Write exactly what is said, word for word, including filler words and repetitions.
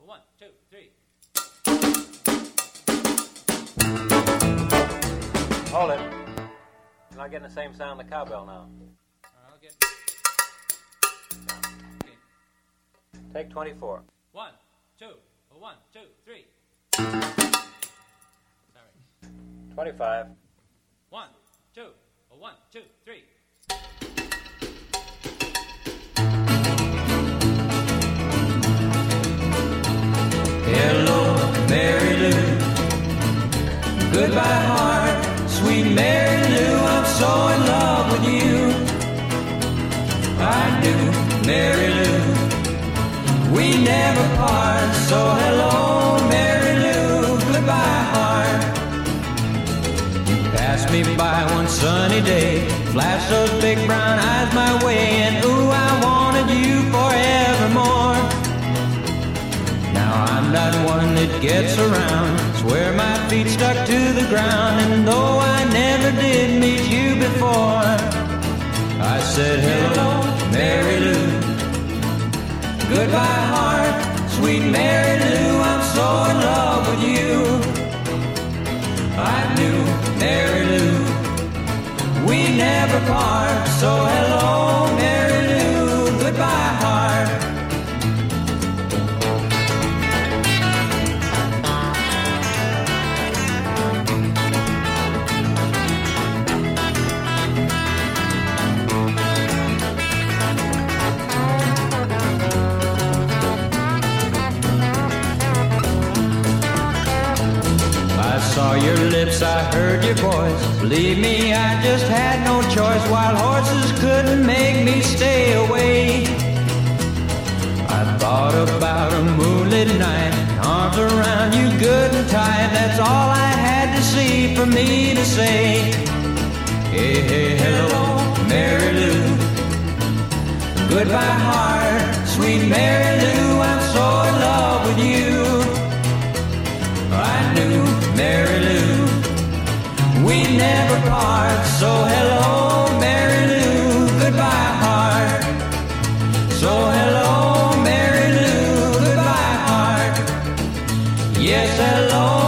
One, two, three. Hold it. You're not getting the same sound of the cowbell now. I'll get... Okay. Take twenty-four. One, two, one, two, three. Sorry. twenty-five. One, two, one, two, three. Hello, Mary Lou. Goodbye, heart. Sweet Mary Lou, I'm so in love with you. I do, Mary Lou. We never part, so hello, Mary Lou. Goodbye, heart. You passed me by one sunny day, flashed those big brown eyes my way, and ooh, I wanted you forevermore. Now I'm not one that gets around, swear my feet stuck to the ground, and though I never did meet you before, I said hello, Mary Lou. Goodbye, heart, sweet Mary Lou, I'm so in love with you. I knew, Mary Lou, we never part, so hello, Mary Lou, goodbye, heart. I saw your lips, I heard your voice. Believe me, I just had no choice. Wild horses couldn't make me stay away. I thought about a moonlit night, arms around you good and tight. That's all I had to see for me to say. Hey, hey, hello, Mary Lou. Goodbye, heart, sweet Mary Lou, I'm so in love with you. I knew, Mary Lou, we never part, so hello, Mary Lou, goodbye, heart. So hello, Mary Lou, goodbye, heart. Yes, hello,